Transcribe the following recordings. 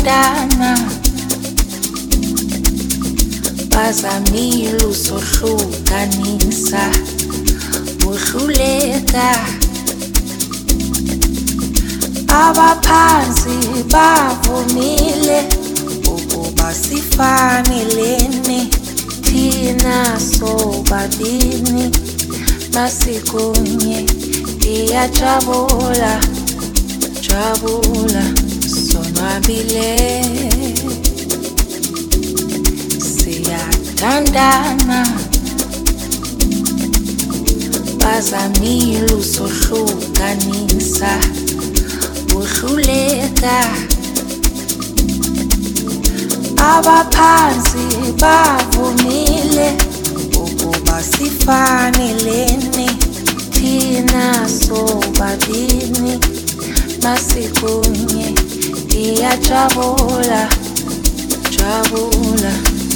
siyathandana bazamile usohlukanisa uhluleka abaphansi bavumile ukuba sifanelene thina sobabini masikunye iyajabula jabula sonwabile siyathandana bazamile usohlukanisa uhluleka abaphansi bavumile ukuba sifanelene thina sobabini masikunye iyajabula jabula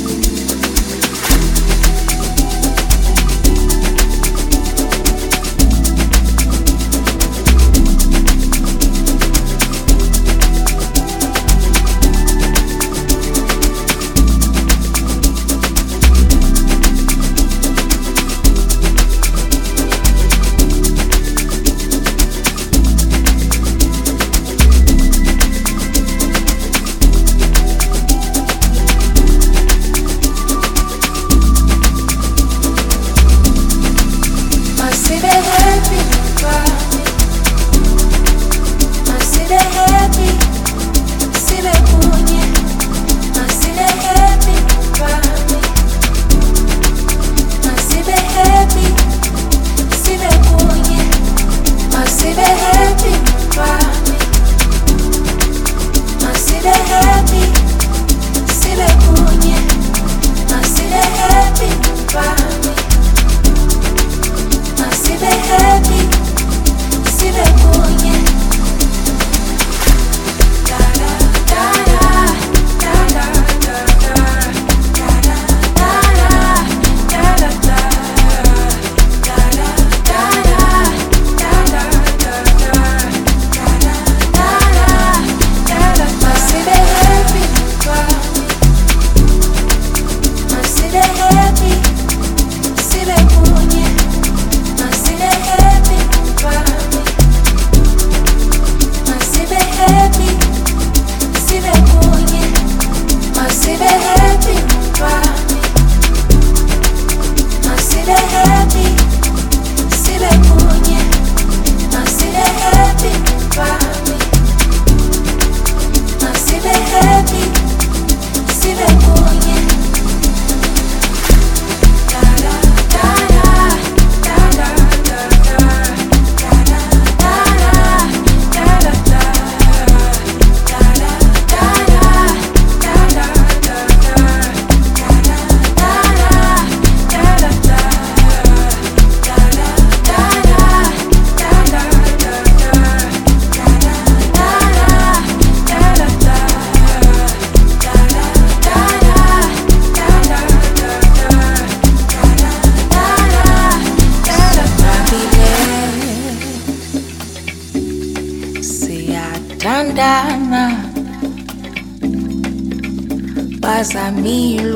bazamile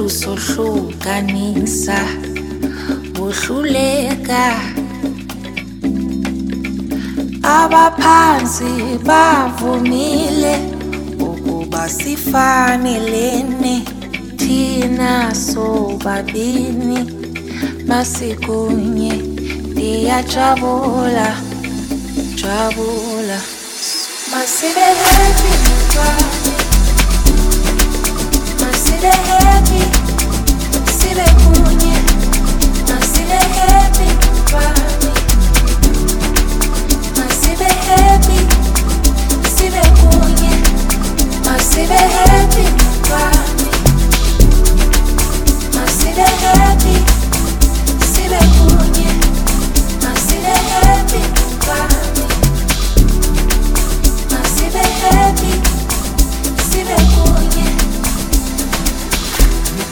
usohlukanisa uhluleka abaphansi bavumile ukuba sifanelene thina sobabini masikunye iyajabula jabula masibe happy Masile happy, sibe kunye, masile happy, masibe happy, sibe kunye, masibe happy, masile happy, sibe kunye, masile happy, masibe happy, sibe kunye.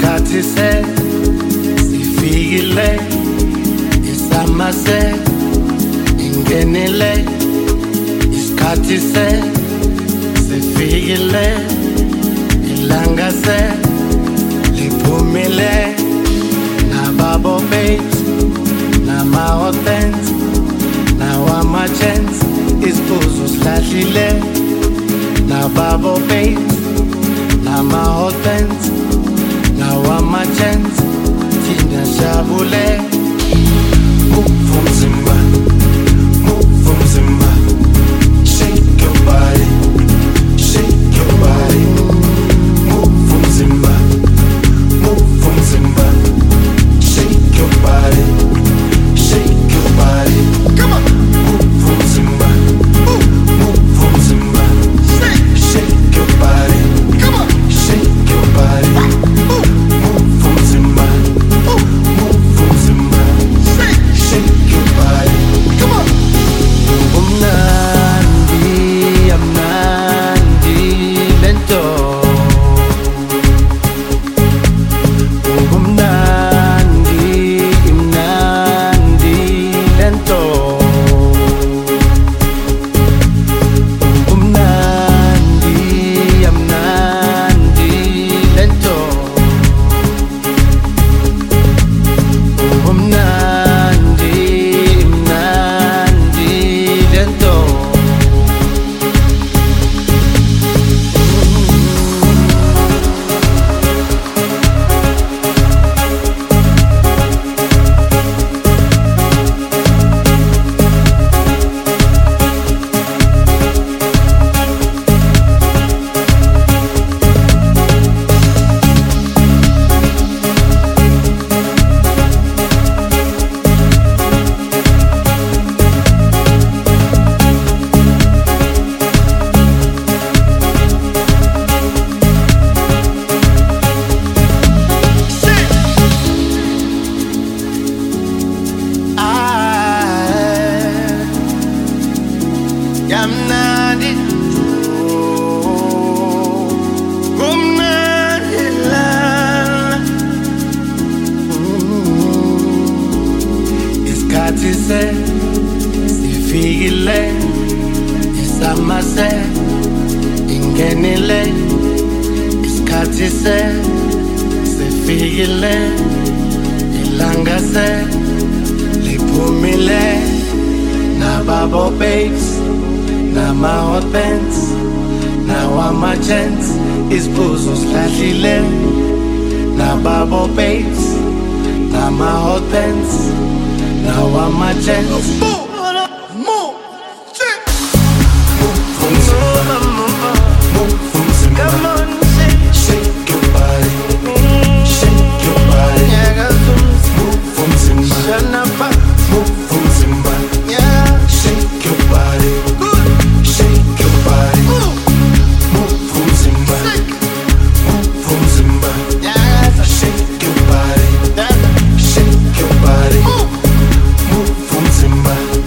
isikhathi sifikile, isamase ingenile, isikhathi sifikile, ilanga liphumile, nababo babes nama-hotels nawama-chance, isiphuzo silahlile, nababo babes nama-hotels nawama-chance, thina jabule. Move umzimba, move umzimba, shake your body, shake your body. Move umzimba, move umzimba, shake your body, shake your body. Come on, move umzimba, move umzimba, shake your body. Come on, shake your body. Move umzimba, move umzimba, shake your body. Come on. Umnandi, amnandi, lento. Umnandi, imnandi, lento. Umnandi, amnandi, lento. Umnandi, imnandi, lento. Yamnandi, umnandi lana. Isikhathi sifikile, isamase ingenile, isikhathi sifikile, ilanga liphumile, nababo babes nama-hotels nawama-chance, isiphuzo silahlile, nababo babes nama-hotels nawama-chance. Come on, shake your body, shake your body. Move umzimba, move umzimba, shake your body, shake your body. Move umzimba, move umzimba, shake your body, shake your body. Move umzimba.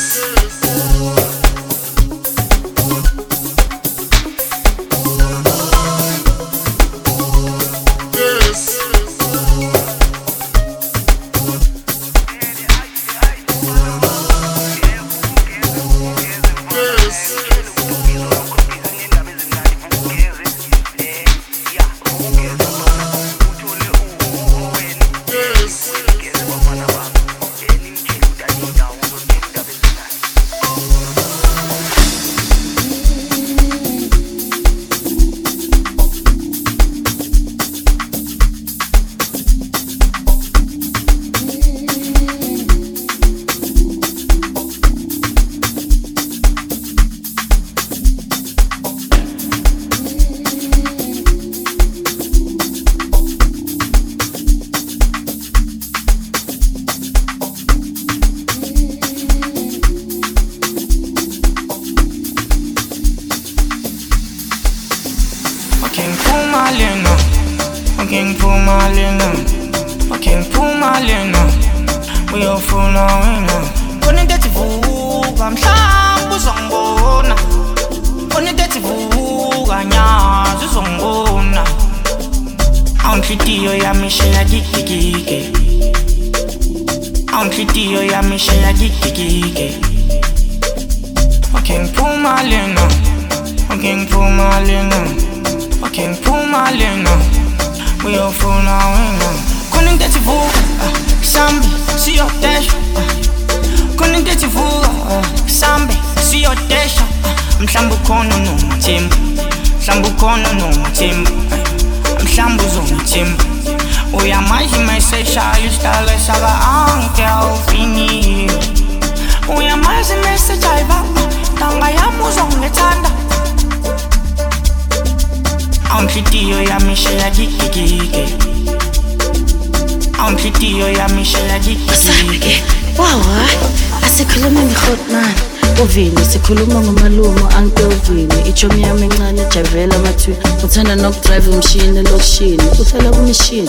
Sikhuluma ngomalumo angitovini ichomi yami encane ejavela amathwi uthanda nokudrive umshini elokishini uhlala kumishini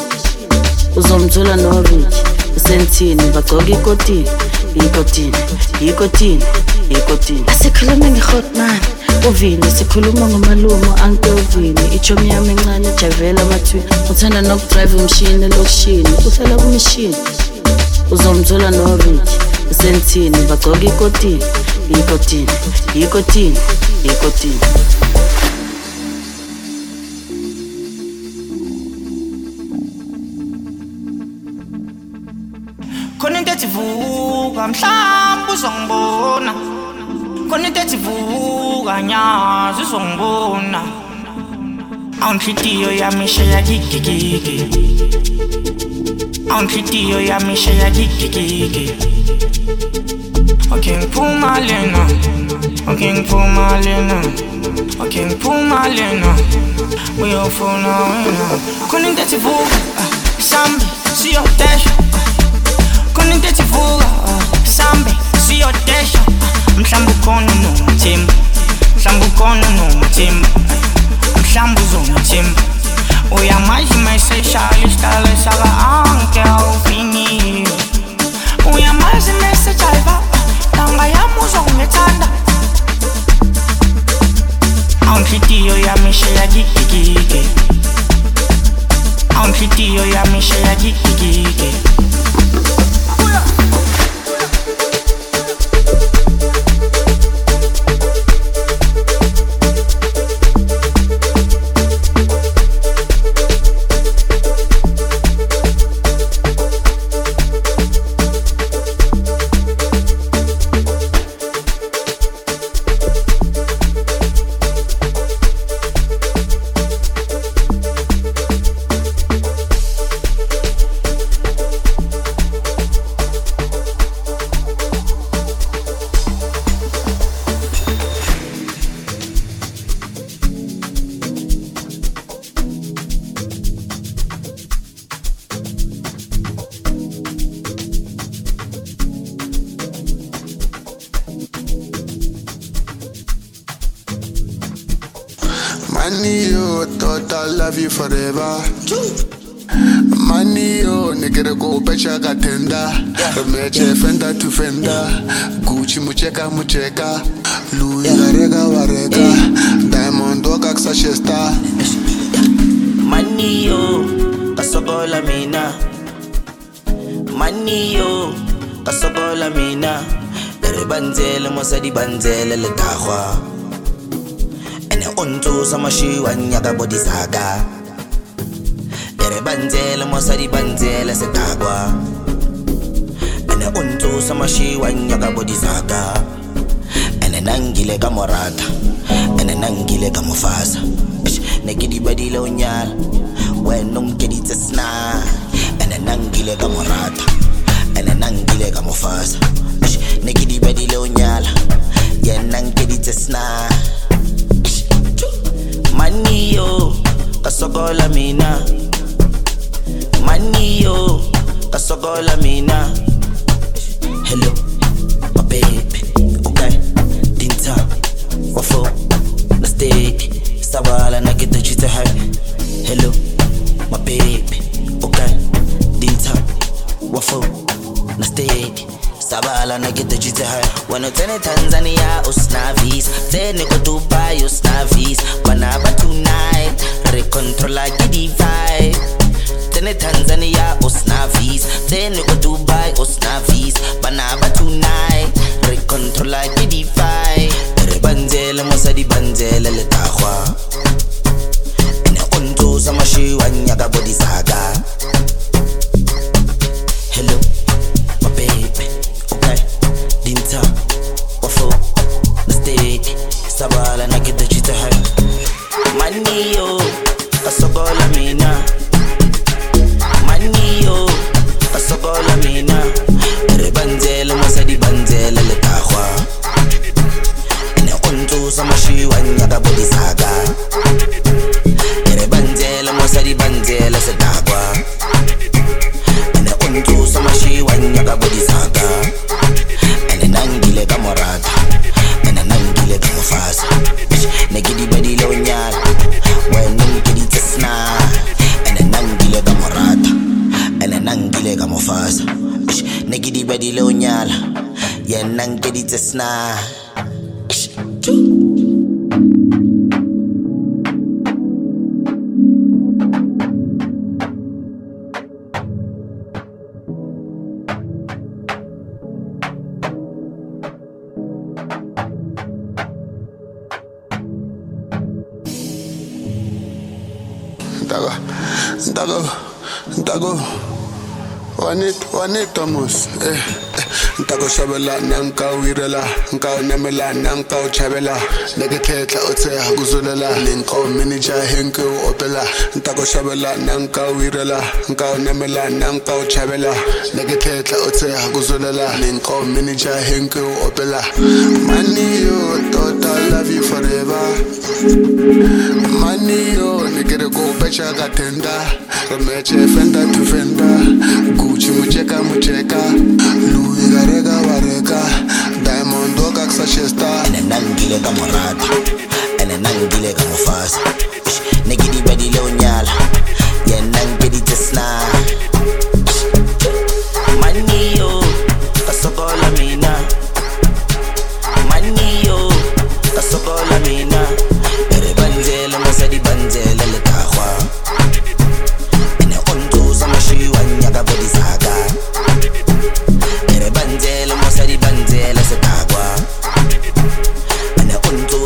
uzomthola noRicky usentini bagcoka ikotini asikhulume nge-hotman uvini sikhuluma ngomalumo angitovini ichomi yami encane ejavela amathwi uthanda nokudrive umshini elokishini uhlala kumishini uzomthola noRicky usentini bagcoka ikotini. Khona into ethi vuka mhlawumbe uzongibona. Khona into ethi vuka nyazi uzongibona. Angihlitiyo yami sheya gigigigi. Angihlitiyo yami sheya gigigigi. Okay, pull my lena. Okay, pull my lena. Okay, pull my lena. We all fall now. Couldn't get you full. Sambi, see your dash. Couldn't get you full. Sambi, see your dash. Mshambu kono no team. Mshambu kono no team. Mshambu zone team. Oya maji me se shali stale sala anke au fini. Oya maji me se chaiva. Tanga ya muzo ngethanda. Angihlitiyo yami sheya gigigigi. Angihlitiyo yami sheya gigigigi. I thought I'd love you forever. Money yo, nigga go pecha katenda. Meche fender to fender. Gucci mucheka mucheka. Louis garega warega. Diamond doga ksashesta. Money yo, kasogola mina. Money yo, kasogola mina. Ere banzele mosadi banzele le tahwa. Ene onto samashi wanyaka body saga. Ere banzele mosadi banzele se tahwa. Ene onto samashi wanyaka body saga. Ene nangile kamorata. Ene nangile kamufasa. Negidi badi lo nyal. When num get it sna. Ene nangile kamorata. Ene nangile kamufasa. Negidi badi lo nyal. Yen nangili sna. Money yo, kasogola mina. Money yo, kasogola mina. Hello, my baby, okay. Dinta, wafo, na stay. Sabala na kita chita hai. Hello, my baby, okay. Dinta, wafo, na stay. Sabala na kita chita hai. Wanotene Tanzania usnavis. Tene ko Dubai usnavis. Banaba tonight. Recontrola gidi vibe. Tene Tanzania usnavis. Tene ko Dubai usnavis. Banaba tonight. Recontrola gidi vibe. Ere banzele mosadi banzele le tahwa. Ene onto samashi wanyaka body saga. Hello, my baby, okay. Dinta, wafo, na stay. Sabala na kita chita hai. Money yo, kasogola mina. Money yo, kasogola mina. Ere banzele mosadi banzele le tahwa. Ene onto samashi wanyaka body saga. Ere banzele mosadi banzele se tahwa. Ene onto samashi wanyaka body saga. Ene nangile kamorata. Ene nangile kamufasa. Negidi badi lo nyal. When nungidi tesna. Ene nangile kamorata. Ene nangile kamufasa. Negidi badi lo nyal. Yen nangidi tesna. Ntago Wanit Thomas Ntago shabela nanka wirela Nka nemela nanka uchabela Negeketla otea guzulela Linko minija henke opela Ntago shabela nanka wirela Nka nemela nanka uchabela Negeketla otea guzulela Linko minija henke opela Money yo, thought I love you forever. Money yo, nigga go pecha katenda. Meche fender to fender. Gucci mucheka mucheka. Louis garega warega. Diamond doga ksashesta. Ene nangile kamorata. Ene nangile kamufasa. Negidi badi lo nyal. Yen nangidi tesna. Money yo, kasogola mina. Money yo, kasogola mina. Ere banzele mosadi banzele le tahwa. Ene onto samashi wanyaka body saga. Ere banzele mosadi banzele se tahwa. Ene onto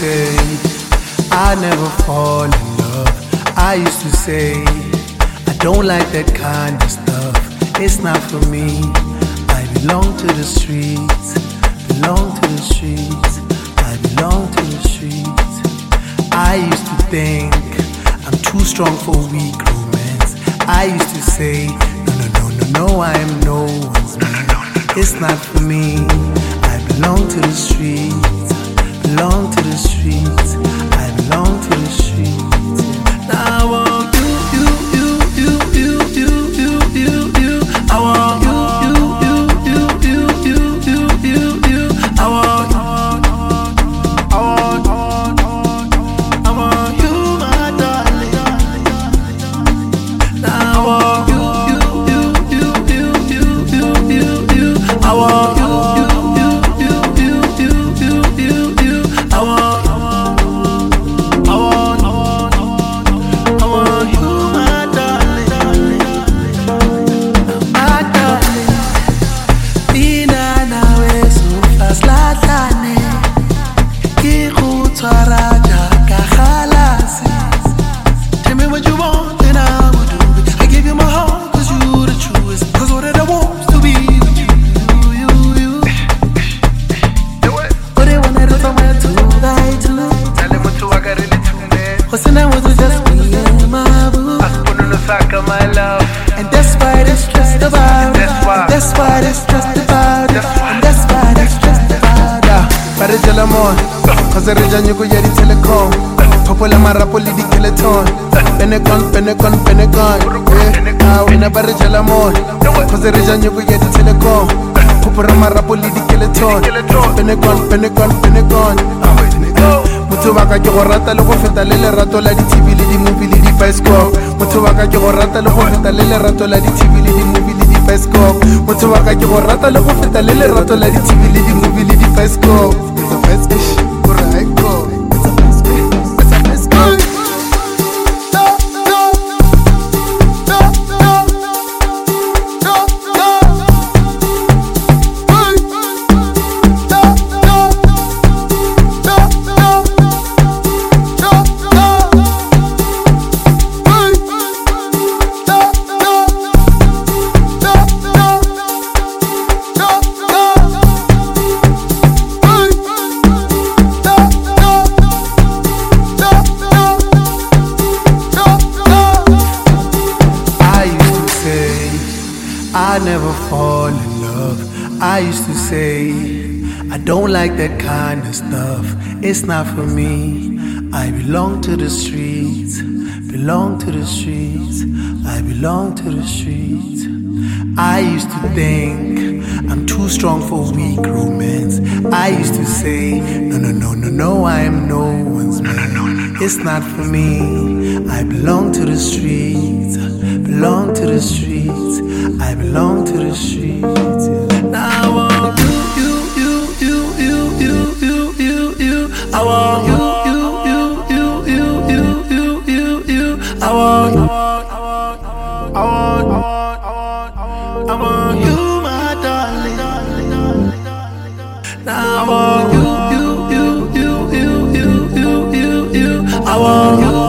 say I never fall in love. I used to say I don't like that kind of stuff. It's not for me. I belong to the streets, belong to the streets. I belong to the streets. I used to think I'm too strong for weak romance. I used to say no, I am no one's man. It's not for me. I belong to the streets, belong to the streets. I belong to the streets. Now I want you. I want you. I want you, my darling. Now I want you. I want you. Popola marapoli di Skeleton. Penecon. Yeah, we never reach a more. Cause the region you get the telecom. Popora marapoli di Skeleton. Penecon. Motho wa ka ke go rata le go feta le lerato la di TV le di movie le di bioscope. Motho wa ka ke go rata le go feta le lerato la di TV le di movie le di bioscope. Motho wa ka ke go rata le go feta le lerato la di TV le di movie le di bioscope. It's a best ish, I go. I never fall in love. I used to say I don't like that kind of stuff. It's not for me. I belong to the streets, belong to the streets. I belong to the streets. I used to think I'm too strong for weak romance. I used to say no, I am no one's man. It's not for me. I belong to the streets, belong to the streets. I belong to the streets. Now I want you. I want you. I want you. I want you, my darling. Now I want you. I want you.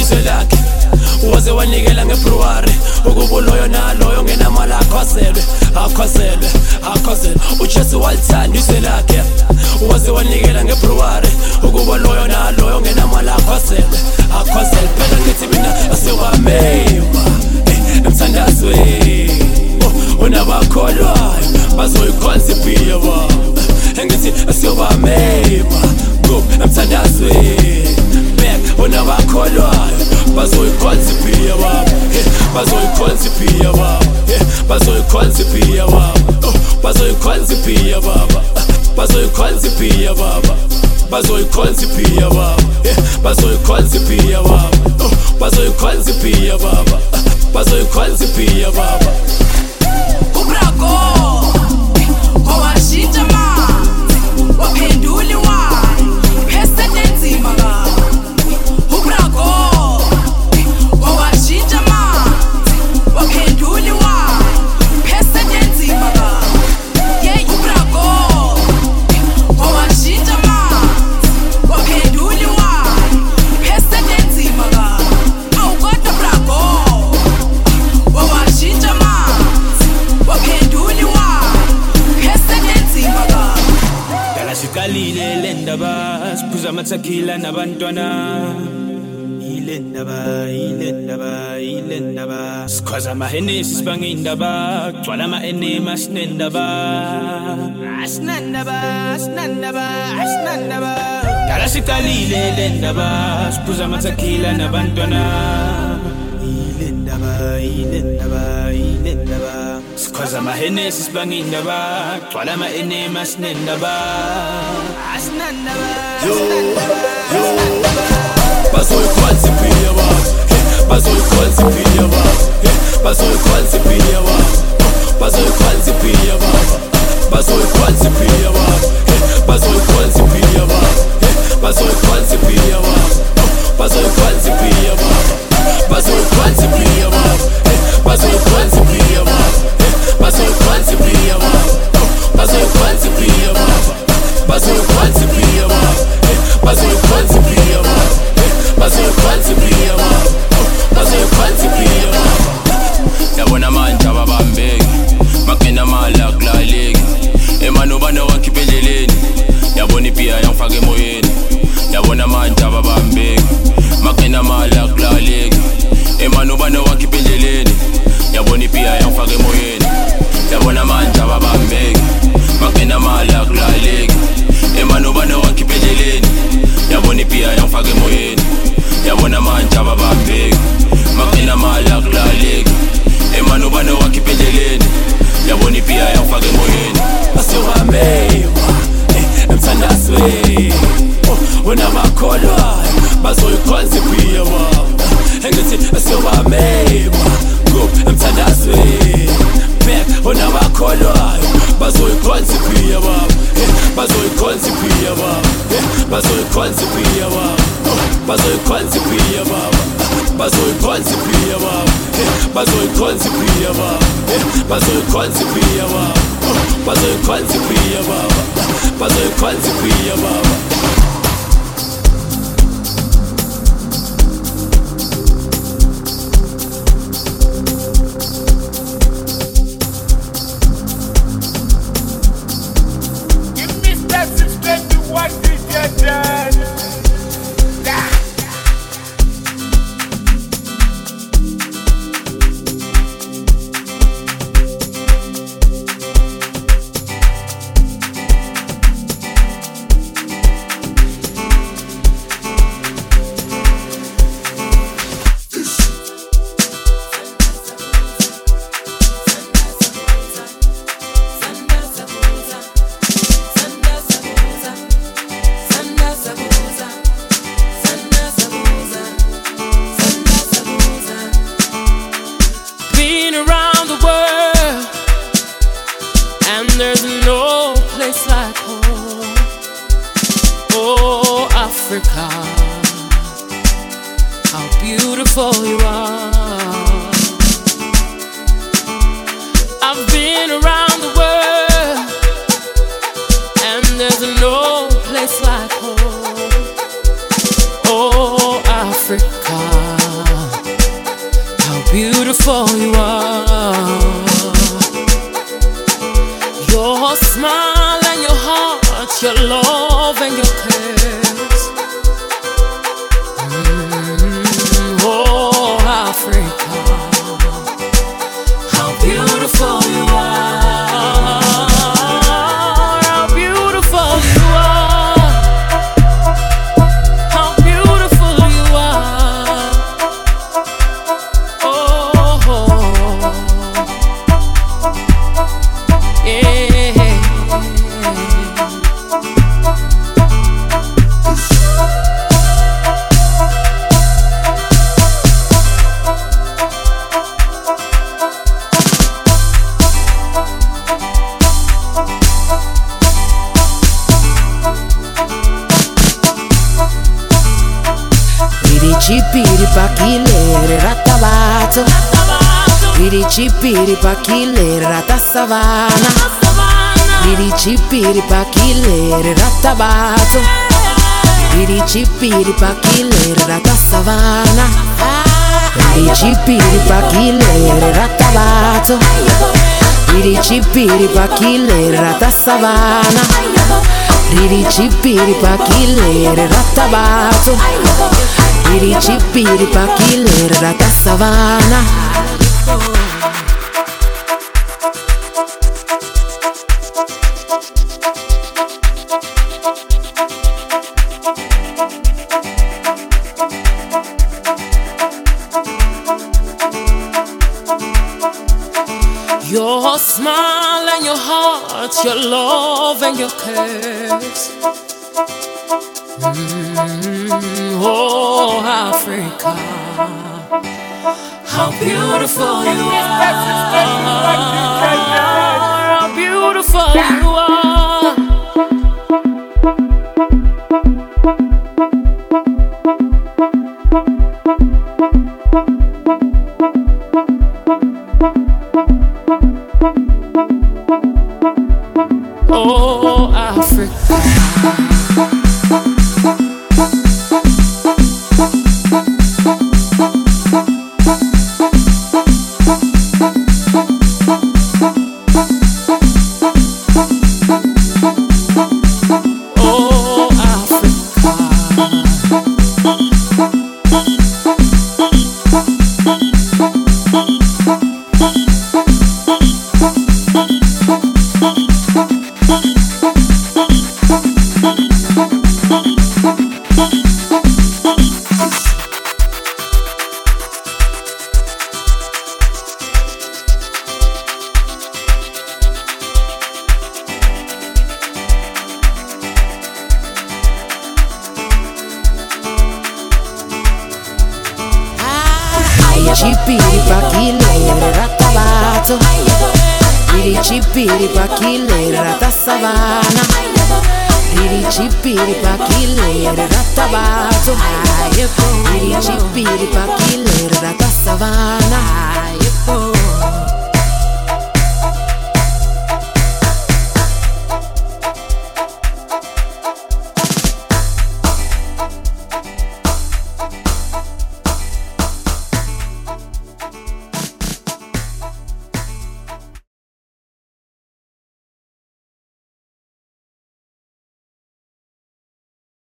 izwe lakhe waze wanikela ngeBruary ukuba loyo naloyo ngenamali akhozelwe uJesu walithanda izwe lakhe waze wanikela ngeBruary ukuba loyo naloyo ngenamali akhozelwe phela ngithi mina asiwamewa emthandazweni unabakholwayo bazoyikhonza impilo baba engithi asiwamewa emthandazweni back unabakholwayo bazoyikhonza impilo baba bazoyikhonza impilo baba bazoyikhonza impilo baba bazoyikhonza impilo baba bazoyikhonza impilo baba bazoyikhonza impilo baba bazoyikhonza impilo baba bazoyikhonza impilo baba bazoyikhonza impilo baba ubrago owashintsha amanzi waphendula iwayini phesente enzima ka ubrago owashintsha amanzi waphendula iwayini phesente enzima ka yeah ubrago owashintsha amanzi waphendula iwayini phesente enzima ka awukodwa brago owashintsha amanzi waphendula iwayini phesente enzima ka dala sikalile le ndaba siphuza amathakila nabantwana ile ndaba sikhoza amahenesi sibanga indaba gcwala ama-enema sinendaba dala sikalile le ndaba siphuza amathakila nabantwana ile ndaba sikhoza amahenesi sibanga indaba gcwala ama-enema sinendaba bazoyikhonza impilo baba bazoyikhonza impilo baba bazoyikhonza impilo baba bazoyikhonza impilo baba bazoyikhonza impilo baba bazoyikhonza impilo baba bazoyikhonza impilo baba bazoyikhonza impilo baba bazoyikhonza impilo baba bazoyikhonza impilo baba bazoyikhonza impilo baba bazoyikhonza impilo baba bazoyikhonza impilo baba bazoyikhonza impilo baba bazoyikhonza impilo baba bazoyikhonza impilo baba yabona manje ababambeki makena mala kulaleki emano bana wakhipha endleleni yabona ipia yangifaka emoyeni yabona manje ababambeki makena mala kulaleki emano bana wakhipha endleleni yabona ipia yangifaka emoyeni yabona manje ababambeki makena mala kulaleki emano bana wakhipha endleleni yabona ipia yangifaka emoyeni yabona manje ababambeki makena mala kulaleki emano bana wakhipha endleleni yabona ipia yangifaka emoyeni asiwamewa emthandazweni unabakholwayo bazoyikhonza impilo baba engithi asiwamewa emthandazweni back unabakholwayo bazoyikhonza impilo baba bazoyikhonza impilo baba bazoyikhonza impilo baba bazoyikhonza impilo baba bazoyikhonza impilo baba bazoyikhonza impilo baba bazoyikhonza impilo baba bazoyikhonza impilo baba bazoyikhonza impilo baba Africa, how beautiful you are. I've been around the world, and there's no place like home. Oh, Africa. Your smile and your heart, your love and your cares. Oh, Africa, how beautiful you are. How beautiful you are. How beautiful you are. Oh, yeah. Cipiri pa killer rattabato. Vidi cipiri pa killer ratta savana. Vidi cipiri pa killer rattabato. Vidi cipiri pa killer ratta savana. Vidi cipiri pa killer rattabato. Vidi cipiri pa killer ratta savana. Vidi cipiri pa killer rattabato. Piri cipiri pa killer ratta savana. Your smile and your heart, your love and your cares. Oh, Africa, how beautiful you are. How beautiful you are. Oh, Africa. Cipiri pa killer rattabato. Vidi cipiri pa killer ratta savana. Vidi cipiri pa killer rattabato. Vidi cipiri pa killer ratta savana.